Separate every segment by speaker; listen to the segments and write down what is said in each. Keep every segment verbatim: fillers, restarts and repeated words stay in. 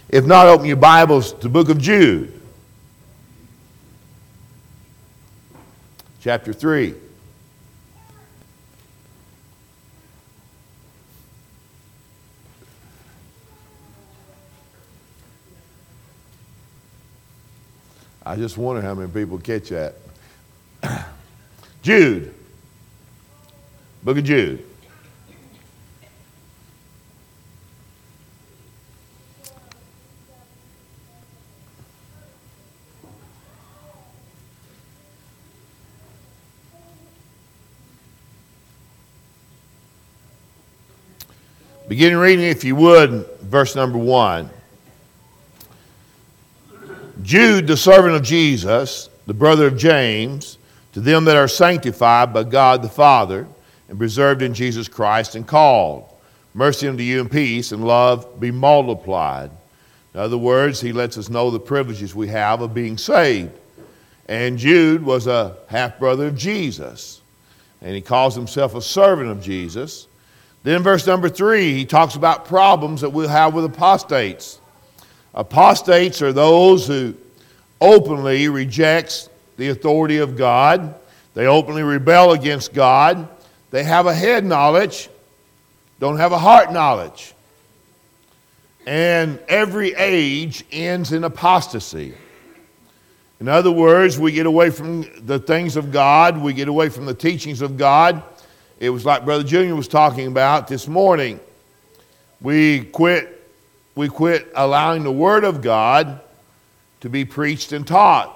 Speaker 1: If not, open your Bibles to the book of Jude, chapter three. I just wonder how many people catch that. Jude, book of Jude. Begin reading, if you would, verse number one. Jude, the servant of Jesus, the brother of James, to them that are sanctified by God the Father and preserved in Jesus Christ and called, mercy unto you and peace and love be multiplied. In other words, he lets us know the privileges we have of being saved. And Jude was a half-brother of Jesus, and he calls himself a servant of Jesus. Then in verse number three, he talks about problems that we'll have with apostates. Apostates are those who openly reject the authority of God. They openly rebel against God. They have a head knowledge, don't have a heart knowledge. And every age ends in apostasy. In other words, we get away from the things of God. We get away from the teachings of God. It was like Brother Junior was talking about this morning. We quit, we quit allowing the Word of God to be preached and taught.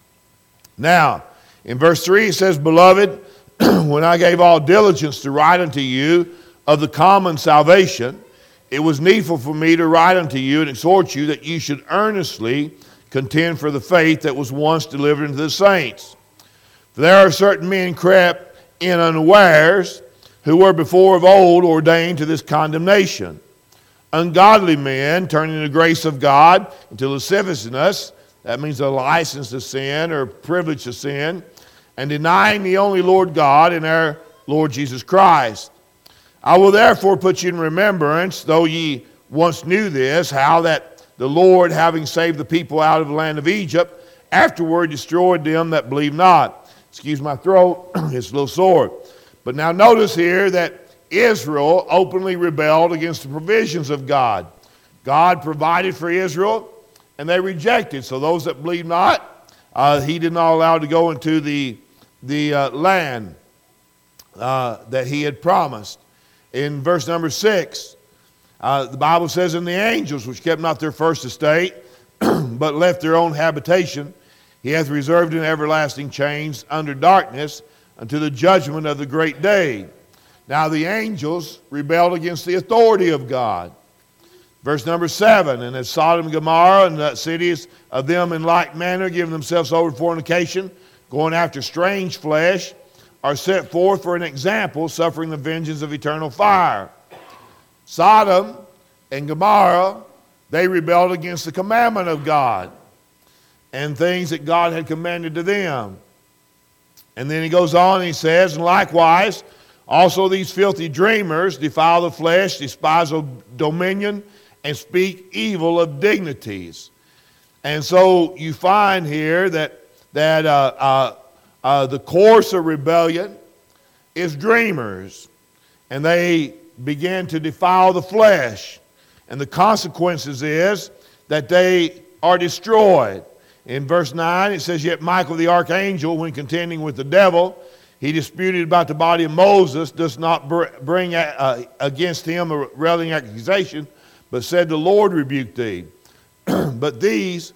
Speaker 1: Now, in verse three it says, Beloved, when I gave all diligence to write unto you of the common salvation, it was needful for me to write unto you and exhort you that you should earnestly contend for the faith that was once delivered unto the saints. For there are certain men crept in unawares, who were before of old ordained to this condemnation. Ungodly men, turning the grace of God into lasciviousness, that means a license to sin or privilege to sin, and denying the only Lord God and our Lord Jesus Christ. I will therefore put you in remembrance, though ye once knew this, how that the Lord, having saved the people out of the land of Egypt, afterward destroyed them that believe not. Excuse my throat, it's a little sore. But now notice here that Israel openly rebelled against the provisions of God. God provided for Israel, and they rejected. So those that believe not, uh, he did not allow to go into the, the uh, land uh, that he had promised. In verse number six, uh, the Bible says, And the angels, which kept not their first estate, but left their own habitation, he hath reserved in everlasting chains under darkness unto the judgment of the great day. Now the angels rebelled against the authority of God. Verse number seven, And as Sodom and Gomorrah and the cities of them in like manner, giving themselves over to fornication, going after strange flesh, are set forth for an example, suffering the vengeance of eternal fire. Sodom and Gomorrah, they rebelled against the commandment of God and things that God had commanded to them. And then he goes on and he says, And likewise, also these filthy dreamers defile the flesh, despise dominion, and speak evil of dignities. And so you find here that, that uh, uh, uh, the course of rebellion is dreamers. And they begin to defile the flesh. And the consequences is that they are destroyed. In verse nine, it says, Yet Michael the archangel, when contending with the devil, he disputed about the body of Moses, does not bring uh, against him a railing accusation, but said, The Lord rebuked thee. But these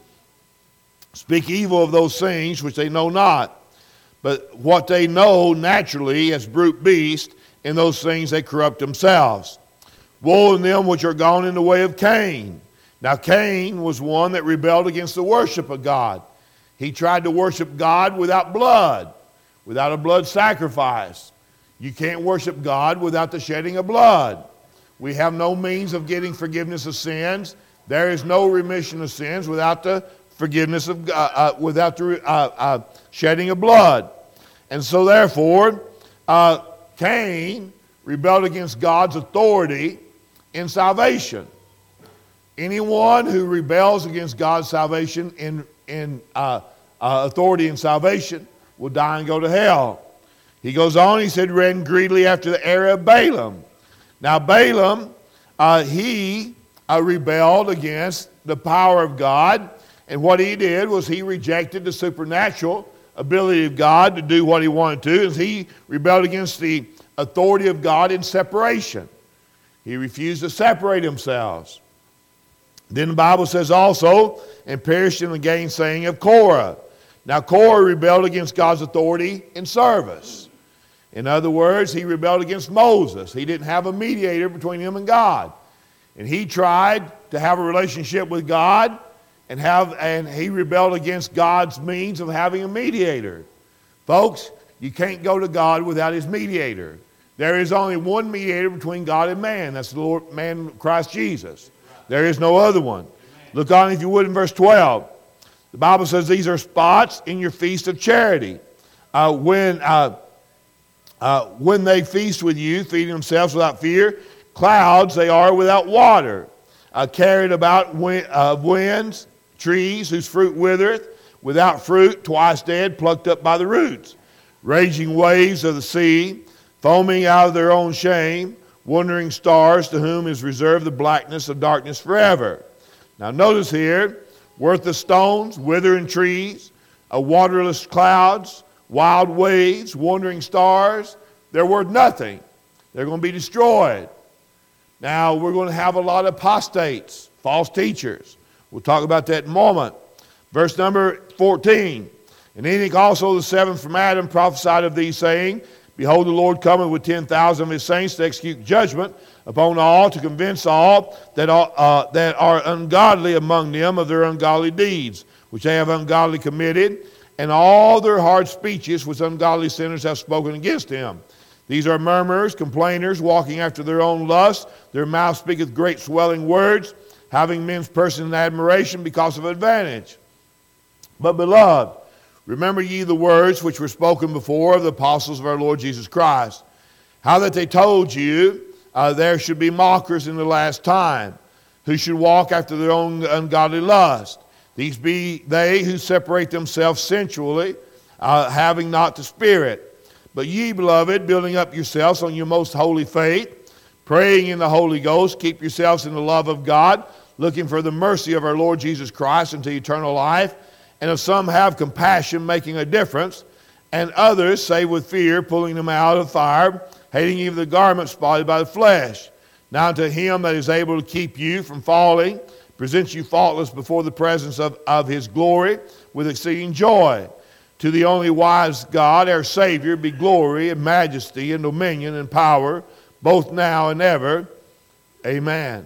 Speaker 1: speak evil of those things which they know not. But what they know naturally as brute beasts, in those things they corrupt themselves. Woe to them which are gone in the way of Cain. Now Cain was one that rebelled against the worship of God. He tried to worship God without blood, without a blood sacrifice. You can't worship God without the shedding of blood. We have no means of getting forgiveness of sins. There is no remission of sins without the forgiveness of uh, uh, without the uh, uh, shedding of blood. And so therefore, uh, Cain rebelled against God's authority in salvation. Anyone who rebels against God's salvation in, in uh, uh, authority and salvation will die and go to hell. He goes on, he said, ran greedily after the error of Balaam. Now Balaam, uh, he uh, rebelled against the power of God, and what he did was he rejected the supernatural ability of God to do what he wanted to, and he rebelled against the authority of God in separation. He refused to separate himself. Then the Bible says also, and perished in the gainsaying of Korah. Now Korah rebelled against God's authority in service. In other words, he rebelled against Moses. He didn't have a mediator between him and God. And he tried to have a relationship with God, and have and he rebelled against God's means of having a mediator. Folks, you can't go to God without his mediator. There is only one mediator between God and man. That's the Lord, man, Christ Jesus. There is no other one. Look on, if you would, in verse twelve. The Bible says, these are spots in your feast of charity. Uh, when, uh, uh, when they feast with you, feeding themselves without fear, clouds they are without water, uh, carried about wind, uh, winds, trees whose fruit withereth, without fruit, twice dead, plucked up by the roots, raging waves of the sea, foaming out of their own shame, wandering stars to whom is reserved the blackness of darkness forever. Now notice here, worthless stones, withering trees, a waterless clouds, wild waves, wandering stars, they're worth nothing. They're going to be destroyed. Now we're going to have a lot of apostates, false teachers. We'll talk about that in a moment. Verse number fourteen. And Enoch also the seventh from Adam prophesied of these, saying, behold, the Lord cometh with ten thousand of his saints to execute judgment upon all, to convince all that are, uh, that are ungodly among them of their ungodly deeds, which they have ungodly committed, and all their hard speeches which ungodly sinners have spoken against him. These are murmurers, complainers, walking after their own lust. Their mouth speaketh great swelling words, having men's persons in admiration because of advantage. But beloved, remember ye the words which were spoken before of the apostles of our Lord Jesus Christ, how that they told you uh, there should be mockers in the last time, who should walk after their own ungodly lust. These be they who separate themselves sensually, uh, having not the Spirit. But ye, beloved, building up yourselves on your most holy faith, praying in the Holy Ghost, keep yourselves in the love of God, looking for the mercy of our Lord Jesus Christ unto eternal life. And if some have compassion, making a difference, and others, save with fear, pulling them out of fire, hating even the garment spotted by the flesh. Now unto him that is able to keep you from falling, present you faultless before the presence of, of his glory with exceeding joy. To the only wise God, our Savior, be glory and majesty and dominion and power, both now and ever. Amen.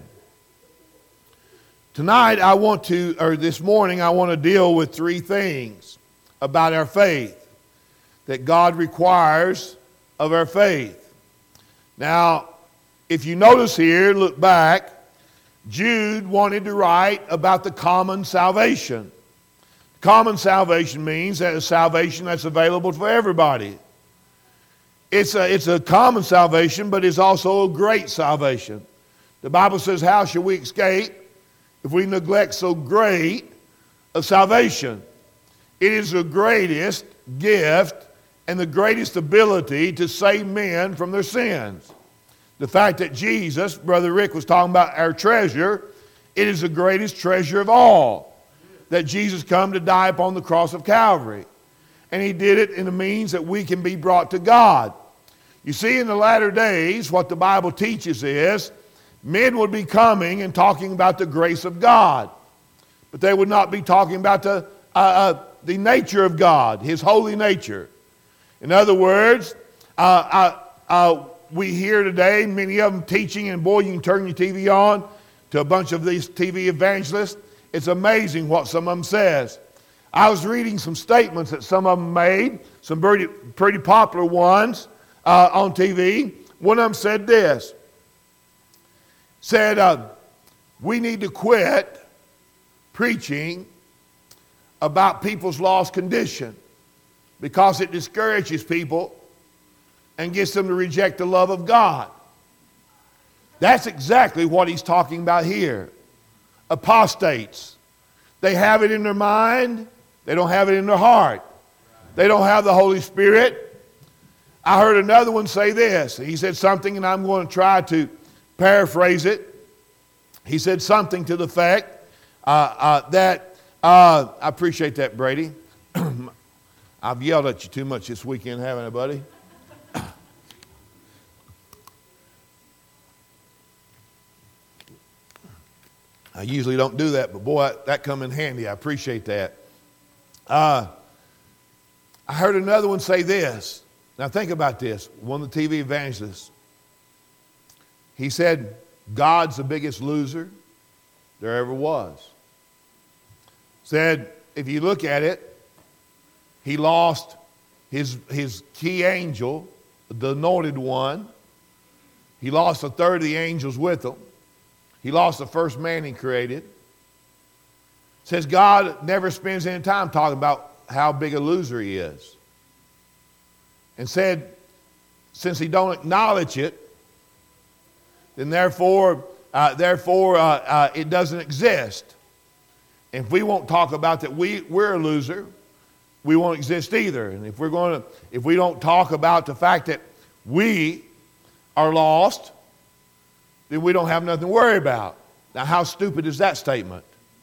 Speaker 1: Tonight I want to, or this morning, I want to deal with three things about our faith that God requires of our faith. Now, if you notice here, look back, Jude wanted to write about the common salvation. Common salvation means that it's salvation that's available for everybody. It's a, it's a common salvation, but it's also a great salvation. The Bible says, how shall we escape if we neglect so great a salvation? It is the greatest gift and the greatest ability to save men from their sins. The fact that Jesus, Brother Rick was talking about our treasure, it is the greatest treasure of all. That Jesus come to die upon the cross of Calvary. And he did it in a means that we can be brought to God. You see, in the latter days, what the Bible teaches is men would be coming and talking about the grace of God. But they would not be talking about the, uh, uh, the nature of God, his holy nature. In other words, uh, uh, uh, we hear today many of them teaching, and boy, you can turn your T V on to a bunch of these T V evangelists. It's amazing what some of them says. I was reading some statements that some of them made, some pretty, pretty popular ones uh, on T V. One of them said this, said, uh, we need to quit preaching about people's lost condition because it discourages people and gets them to reject the love of God. That's exactly what he's talking about here. apostates. They have it in their mind. They don't have it in their heart. They don't have the Holy Spirit. I heard another one say this. He said something, and I'm going to try to paraphrase it. He said something to the effect uh, uh, that, uh, I appreciate that, Brady. I've yelled at you too much this weekend, haven't I, buddy? I usually don't do that, but boy, that come in handy. I appreciate that. Uh, I heard another one say this. Now think about this. One of the T V evangelists. He said, God's the biggest loser there ever was. Said, if you look at it, he lost his, his key angel, the anointed one. He lost a third of the angels with him. He lost the first man he created. Says God never spends any time talking about how big a loser he is. And said, since he don't acknowledge it, then therefore, uh, therefore uh, uh, it doesn't exist. And if we won't talk about that we, we're a loser, we won't exist either. And if we're going to, if we don't talk about the fact that we are lost, then we don't have nothing to worry about. Now, how stupid is that statement?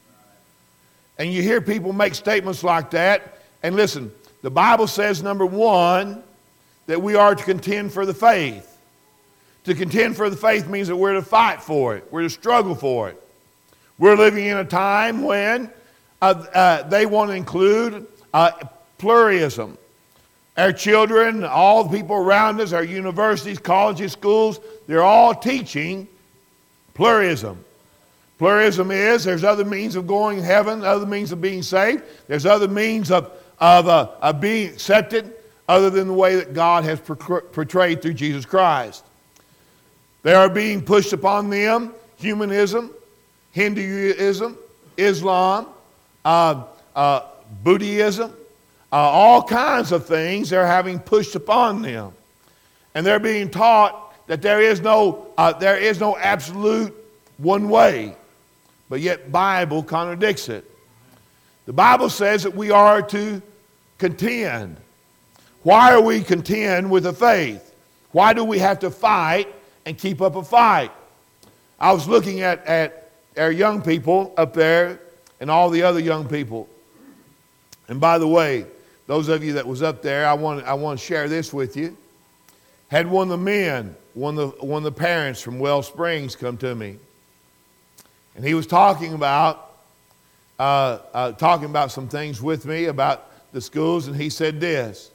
Speaker 1: And you hear people make statements like that. And listen, the Bible says, number one, that we are to contend for the faith. To contend for the faith means that we're to fight for it. We're to struggle for it. We're living in a time when uh, uh, they want to include uh, pluralism. Our children, all the people around us, our universities, colleges, schools, they're all teaching pluralism. Pluralism is there's other means of going to heaven, other means of being saved. There's other means of, of, uh, of being accepted other than the way that God has portrayed through Jesus Christ. They are being pushed upon them humanism, Hinduism, Islam, uh, uh, Buddhism, uh, all kinds of things they're having pushed upon them. And they're being taught that there is no, uh, there is no absolute one way, but yet Bible contradicts it. The Bible says that we are to contend. Why are we contend with the faith? Why do we have to fight and keep up a fight? I was looking at, at our young people up there and all the other young people. And by the way, those of you that was up there, I want, I want to share this with you. Had one of the men, one of the, one of the parents from Wells Springs come to me. And he was talking about, uh, uh, talking about some things with me about the schools, and he said this.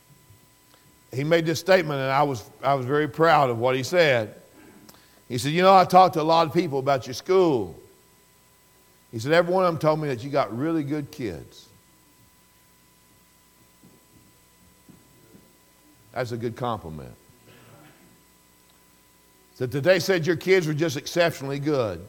Speaker 1: He made this statement, and I was, I was very proud of what he said. He said, you know, I talked to a lot of people about your school. He said, every one of them told me that you got really good kids. That's a good compliment. So today said your kids were just exceptionally good.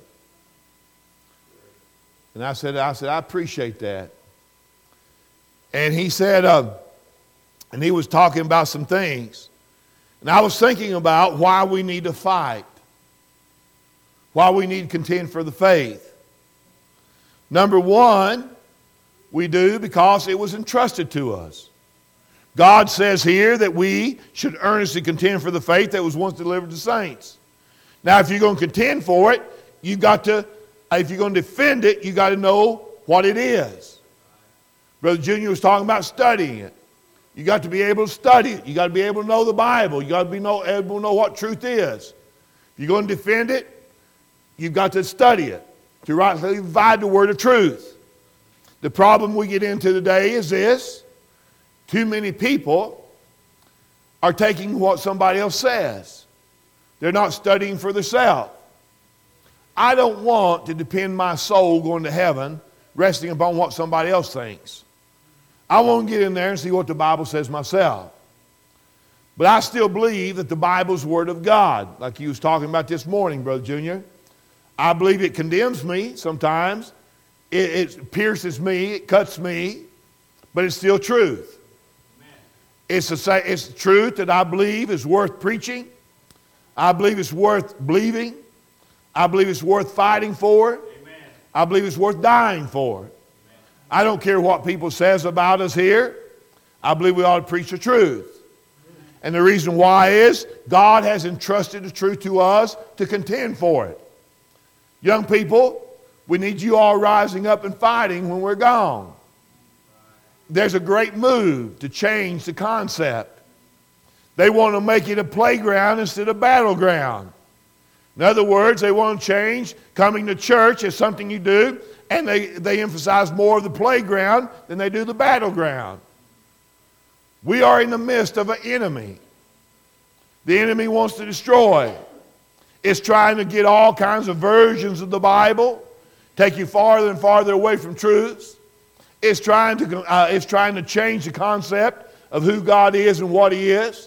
Speaker 1: And I said, I said, I appreciate that. And he said, uh, and he was talking about some things. And I was thinking about why we need to fight. Why we need to contend for the faith. Number one, we do because it was entrusted to us. God says here that we should earnestly contend for the faith that was once delivered to saints. Now, if you're going to contend for it, you've got to, if you're going to defend it, you've got to know what it is. Brother Junior was talking about studying it. You got to be able to study it. You got to be able to know the Bible. You got to be know, able to know what truth is. If you're going to defend it, you've got to study it to rightly divide the word of truth. The problem we get into today is this. Too many people are taking what somebody else says. They're not studying for themselves. I don't want to depend my soul going to heaven resting upon what somebody else thinks. I want to get in there and see what the Bible says myself. But I still believe that the Bible's the Word of God, like you was talking about this morning, Brother Junior. I believe it condemns me sometimes. It, it pierces me, it cuts me, but it's still truth. Amen. It's a, it's the truth that I believe is worth preaching. I believe it's worth believing. I believe it's worth fighting for. Amen. I believe it's worth dying for. I don't care what people says about us here. I believe we ought to preach the truth. And the reason why is God has entrusted the truth to us to contend for it. Young people, we need you all rising up and fighting when we're gone. There's a great move to change the concept. They want to make it a playground instead of battleground. In other words, they want to change coming to church as something you do, and they, they emphasize more of the playground than they do the battleground. We are in the midst of an enemy. The enemy wants to destroy. It's trying to get all kinds of versions of the Bible, take you farther and farther away from truths. It's trying to, uh, it's trying to change the concept of who God is and what He is.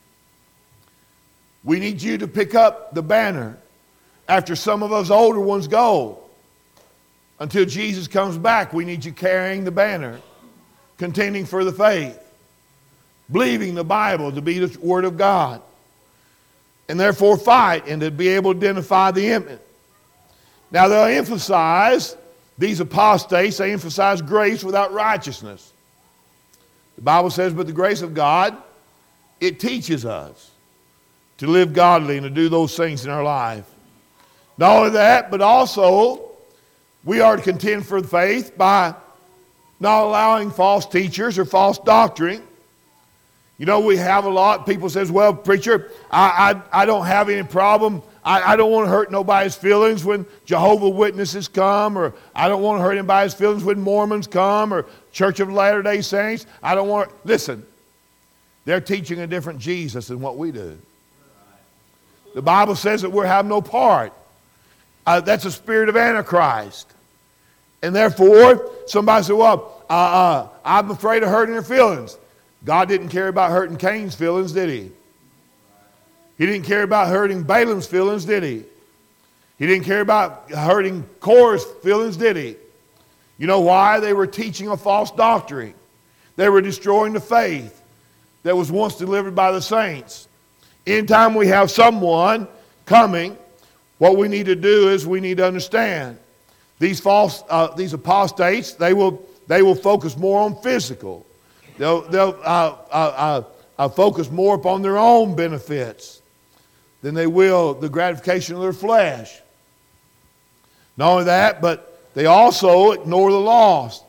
Speaker 1: We need you to pick up the banner after some of us older ones go. Until Jesus comes back, we need you carrying the banner, contending for the faith, believing the Bible to be the Word of God, and therefore fight and to be able to identify the enemy. Now they'll emphasize, these apostates, they emphasize grace without righteousness. The Bible says, but the grace of God, it teaches us to live godly and to do those things in our life. Not only that, but also we are to contend for the faith by not allowing false teachers or false doctrine. You know, we have a lot. People says, well, preacher, I, I, I don't have any problem. I, I don't want to hurt nobody's feelings when Jehovah's Witnesses come, or I don't want to hurt anybody's feelings when Mormons come, or Church of Latter-day Saints. I don't want to. Listen, they're teaching a different Jesus than what we do. The Bible says that we have no part. Uh, that's a spirit of Antichrist. And therefore, somebody said, well, uh, uh, I'm afraid of hurting their feelings. God didn't care about hurting Cain's feelings, did He? He didn't care about hurting Balaam's feelings, did He? He didn't care about hurting Korah's feelings, did He? You know why? They were teaching a false doctrine. They were destroying the faith that was once delivered by the saints. Anytime we have someone coming, what we need to do is we need to understand these false, uh, these apostates, they will, they will focus more on physical. They'll, they'll uh, uh, uh, uh, focus more upon their own benefits than they will the gratification of their flesh. Not only that, but they also ignore the lost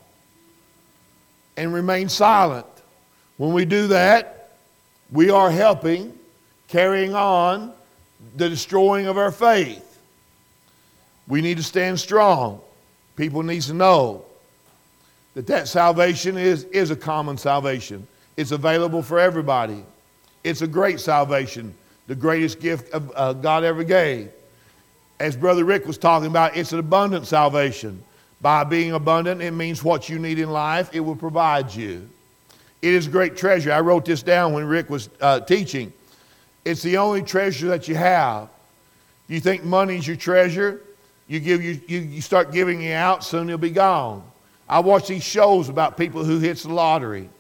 Speaker 1: and remain silent. When we do that, we are helping, carrying on the destroying of our faith. We need to stand strong. People need to know that that salvation is, is a common salvation. It's available for everybody. It's a great salvation, the greatest gift of, uh, God ever gave. As Brother Rick was talking about, it's an abundant salvation. By being abundant, it means what you need in life, it will provide you. It is a great treasure. I wrote this down when Rick was uh, teaching. It's the only treasure that you have. You think money's your treasure? You give you, you you start giving it out, soon it'll be gone. I watch these shows about people who hits the lottery.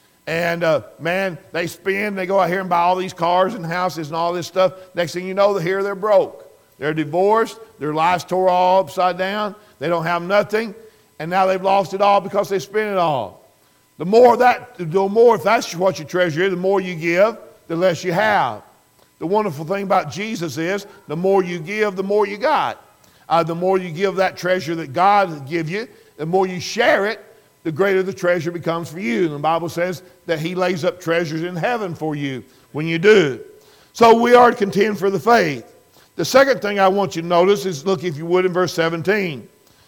Speaker 1: And uh, man, they spend, they go out here and buy all these cars and houses and all this stuff. Next thing you know, they're here, they're broke. They're divorced, their lives tore all upside down, they don't have nothing, and now they've lost it all because they spent it all. The more that, the more, if that's what your treasure is, the more you give, the less you have. The wonderful thing about Jesus is, the more you give, the more you got. Uh, the more you give that treasure that God give you, the more you share it, the greater the treasure becomes for you. And the Bible says that He lays up treasures in heaven for you when you do. So we are to contend for the faith. The second thing I want you to notice is, look, if you would, in verse seventeen.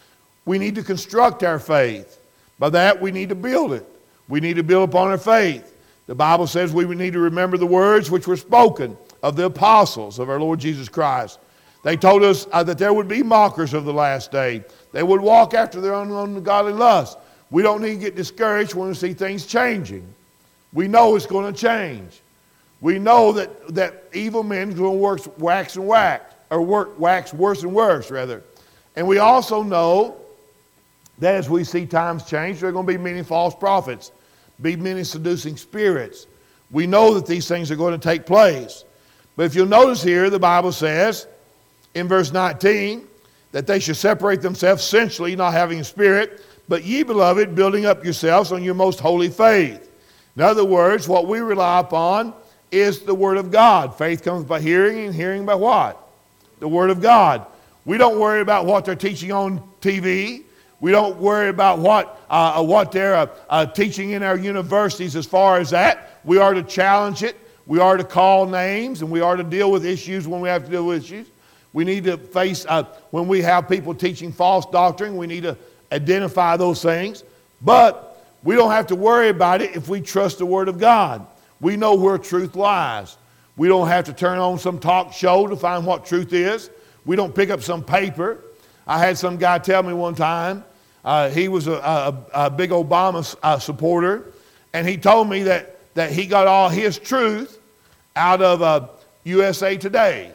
Speaker 1: We need to construct our faith. By that, we need to build it. We need to build upon our faith. The Bible says we need to remember the words which were spoken of the apostles of our Lord Jesus Christ. They told us uh, that there would be mockers of the last day. They would walk after their own ungodly lust. We don't need to get discouraged when we see things changing. We know it's going to change. We know that, that evil men are going to work, wax and wax, or work, wax worse and worse, rather. And we also know that as we see times change, there are going to be many false prophets, be many seducing spirits. We know that these things are going to take place. But if you'll notice here, the Bible says, in verse nineteen, that they should separate themselves sensually, not having a spirit, but ye, beloved, building up yourselves on your most holy faith. In other words, what we rely upon is the Word of God. Faith comes by hearing, and hearing by what? The Word of God. We don't worry about what they're teaching on T V. We don't worry about what, uh, what they're uh, uh, teaching in our universities as far as that. We are to challenge it. We are to call names, and we are to deal with issues when we have to deal with issues. We need to face, uh, when we have people teaching false doctrine, we need to identify those things. But we don't have to worry about it if we trust the Word of God. We know where truth lies. We don't have to turn on some talk show to find what truth is. We don't pick up some paper. I had some guy tell me one time, uh, he was a, a, a big Obama uh, supporter, and he told me that, that he got all his truth out of uh, U S A Today.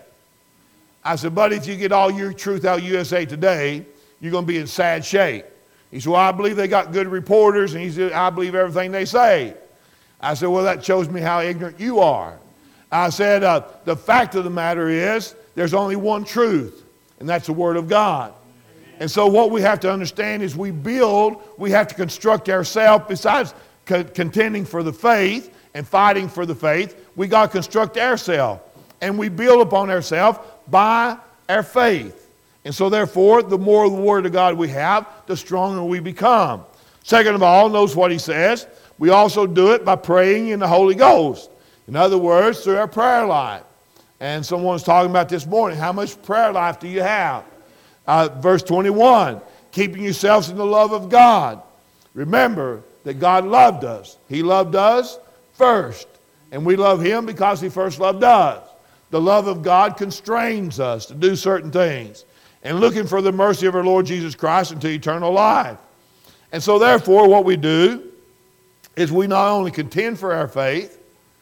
Speaker 1: I said, buddy, if you get all your truth out of U S A Today, you're going to be in sad shape. He said, well, I believe they got good reporters, and he said, I believe everything they say. I said, well, that shows me how ignorant you are. I said, uh, the fact of the matter is, there's only one truth, and that's the Word of God. And so what we have to understand is we build, we have to construct ourselves, besides co- contending for the faith and fighting for the faith, we got to construct ourselves. And we build upon ourselves by our faith. And so therefore, the more of the Word of God we have, the stronger we become. Second of all, notice what he says. We also do it by praying in the Holy Ghost. In other words, through our prayer life. And someone was talking about this morning, how much prayer life do you have? Uh, verse twenty-one, keeping yourselves in the love of God. Remember that God loved us. He loved us first. And we love Him because He first loved us. The love of God constrains us to do certain things. And looking for the mercy of our Lord Jesus Christ unto eternal life. And so therefore what we do is we not only contend for our faith,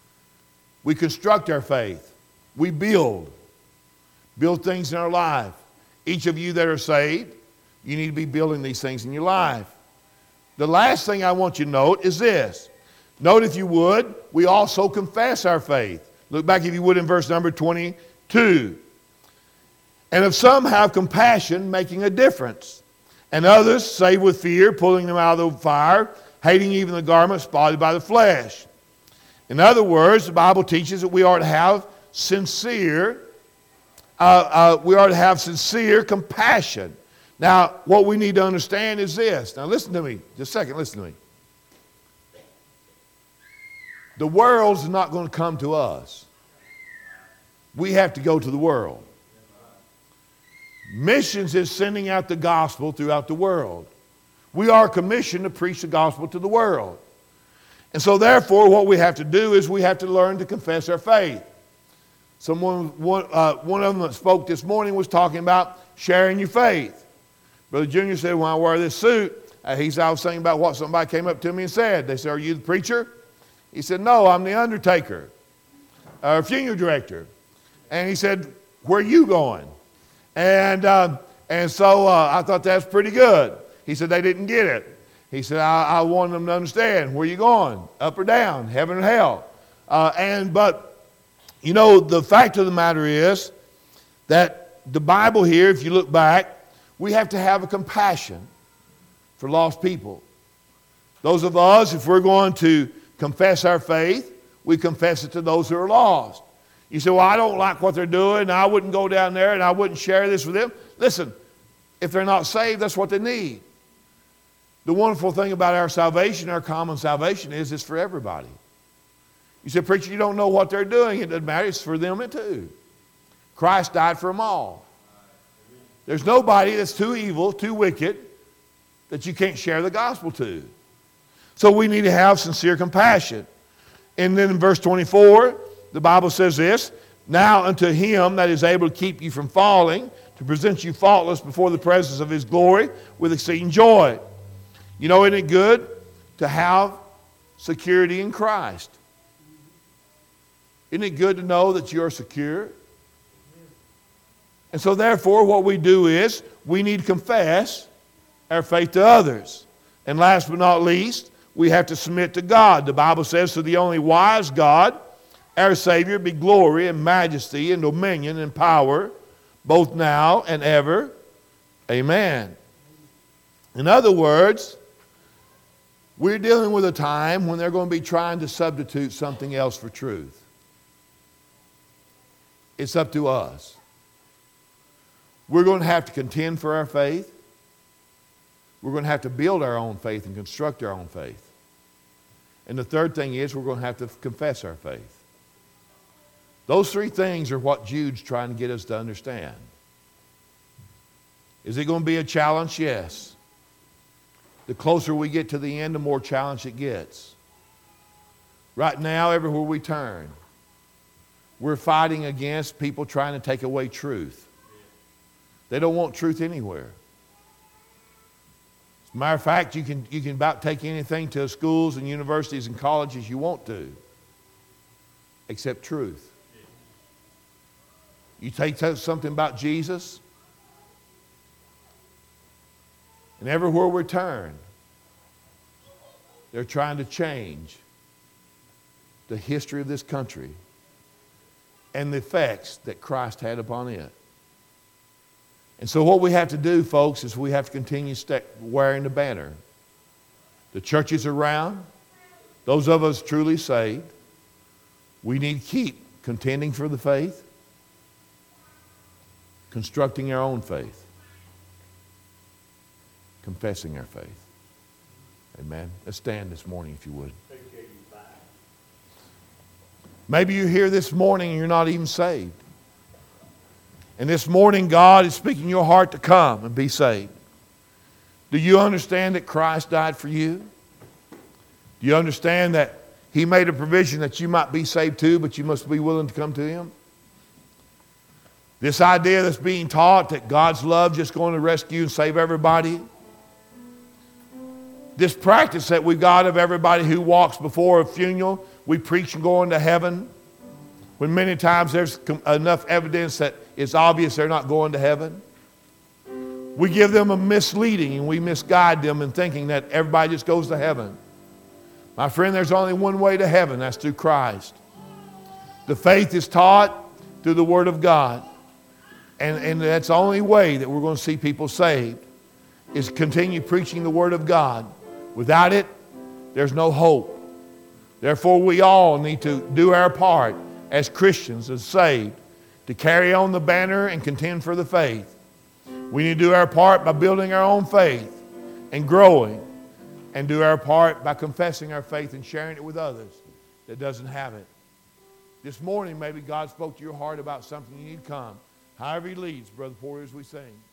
Speaker 1: we construct our faith. We build. Build things in our life. Each of you that are saved, you need to be building these things in your life. The last thing I want you to note is this. Note, if you would, we also confess our faith. Look back, if you would, in verse number twenty-two. And if some have compassion, making a difference, and others save with fear, pulling them out of the fire, hating even the garment spotted by the flesh. In other words, the Bible teaches that we are to have sincere, uh, uh, we are to have sincere compassion. Now, what we need to understand is this. Now, listen to me. Just a second, listen to me. The world's not going to come to us. We have to go to the world. Missions is sending out the gospel throughout the world. We are commissioned to preach the gospel to the world. And so therefore, what we have to do is we have to learn to confess our faith. Someone, one, uh, one of them that spoke this morning was talking about sharing your faith. Brother Junior said, when I wear this suit, uh, he said, I was thinking about what somebody came up to me and said. They said, are you the preacher? He said, no, I'm the undertaker, or uh, funeral director. And he said, where are you going? And, uh, and so uh, I thought that's pretty good. He said, they didn't get it. He said, I, I wanted them to understand, where are you going? Up or down, heaven or hell? Uh, and but, you know, the fact of the matter is that the Bible here, if you look back, we have to have a compassion for lost people. Those of us, if we're going to confess our faith, we confess it to those who are lost. You say, well, I don't like what they're doing, and I wouldn't go down there, and I wouldn't share this with them. Listen, if they're not saved, that's what they need. The wonderful thing about our salvation, our common salvation, is it's for everybody. You say, preacher, you don't know what they're doing. It doesn't matter. It's for them too. Christ died for them all. There's nobody that's too evil, too wicked, that you can't share the gospel to. So we need to have sincere compassion. And then in verse twenty-four, the Bible says this, now unto him that is able to keep you from falling, to present you faultless before the presence of his glory with exceeding joy. You know, isn't it good to have security in Christ? Isn't it good to know that you're secure? And so therefore, what we do is we need to confess our faith to others. And last but not least, we have to submit to God. The Bible says, to the only wise God, our Savior, be glory and majesty and dominion and power, both now and ever. Amen. In other words, we're dealing with a time when they're going to be trying to substitute something else for truth. It's up to us. We're going to have to contend for our faith. We're going to have to build our own faith and construct our own faith. And the third thing is we're going to have to confess our faith. Those three things are what Jude's trying to get us to understand. Is it going to be a challenge? Yes. The closer we get to the end, the more challenge it gets. Right now, everywhere we turn, we're fighting against people trying to take away truth. They don't want truth anywhere. As a matter of fact, you can, you can about take anything to schools and universities and colleges you want to, except truth. You take something about Jesus, and everywhere we turn, they're trying to change the history of this country and the effects that Christ had upon it. And so what we have to do, folks, is we have to continue st- wearing the banner. The churches around, those of us truly saved, we need to keep contending for the faith, constructing our own faith, confessing our faith. Amen. Let's stand this morning if you would. Maybe you're here this morning and you're not even saved. And this morning God is speaking your heart to come and be saved. Do you understand that Christ died for you? Do you understand that He made a provision that you might be saved too, but you must be willing to come to Him? This idea that's being taught that God's love just going to rescue and save everybody. This practice that we've got of everybody who walks before a funeral, we preach and go into heaven, when many times there's enough evidence that it's obvious they're not going to heaven. We give them a misleading and we misguide them in thinking that everybody just goes to heaven. My friend, there's only one way to heaven, that's through Christ. The faith is taught through the Word of God. And, and that's the only way that we're going to see people saved, is continue preaching the Word of God. Without it, there's no hope. Therefore, we all need to do our part as Christians, as saved, to carry on the banner and contend for the faith. We need to do our part by building our own faith and growing, and do our part by confessing our faith and sharing it with others that doesn't have it. This morning, maybe God spoke to your heart about something you need to come. However He leads, Brother Porter, as we sing.